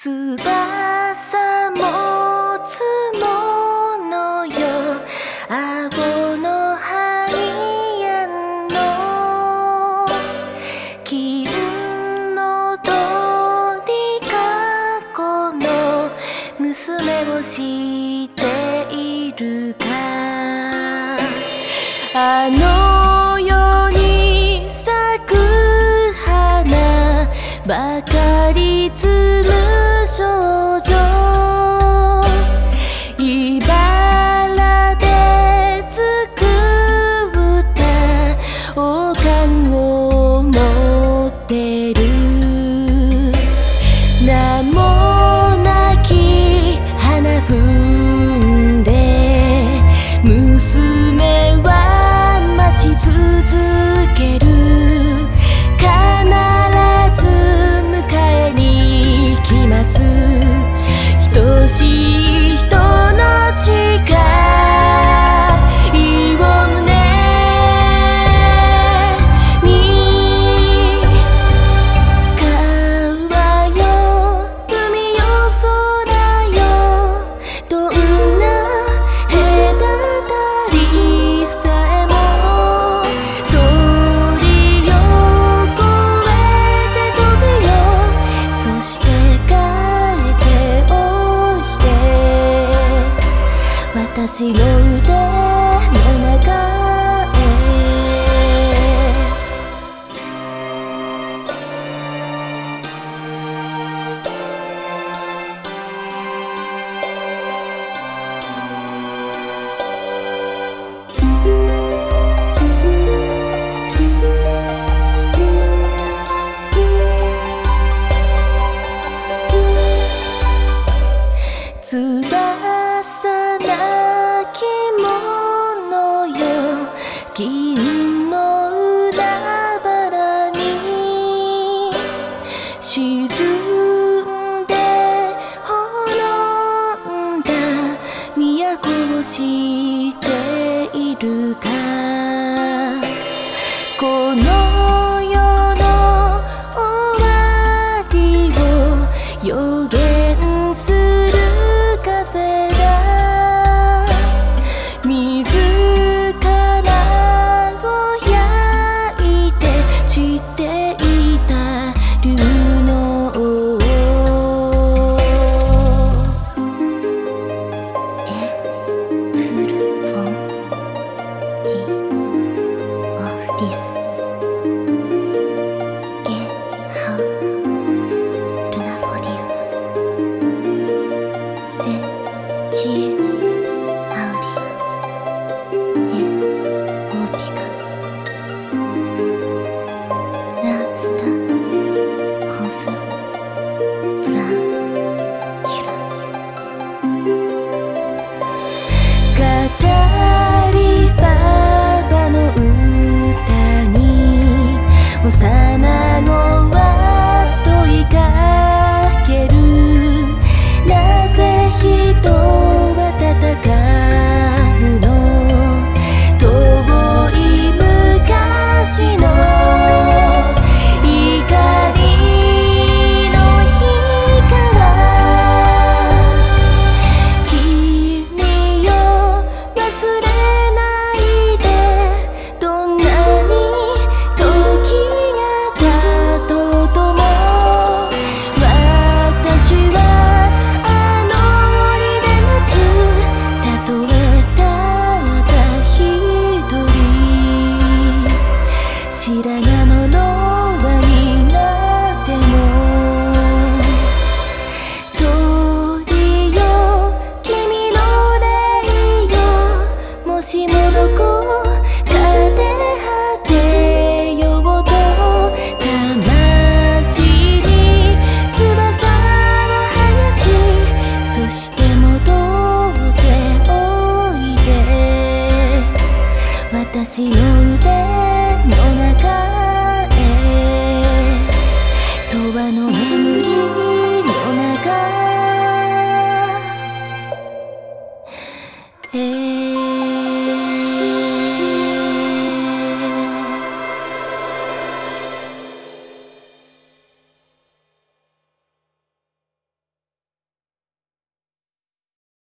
翼持つものよ、青のハイアンの金の鳥かごの娘を知っているか。あの世に咲く花ばかり摘む少女、茨で作った王冠を持ってる。名もなき花踏んで娘は待ち続ける。必ず迎えに来ます。愛しい人の誓いを胸に。川よ海よ空よ、どんな隔たりさえも鳥よ越えて飛ぶよ。そして帰っておいで、私の腕の中へ。翼なき者よ、銀の海原に沈んで滅んだ都を知っているか。この世の終わりを予言する風が自らを焼いて散っていた竜の王。フルフォンティオフディスゲハルナフォリウセスチエアウリエオピカラスタコンスブランヒラ。語りババの歌に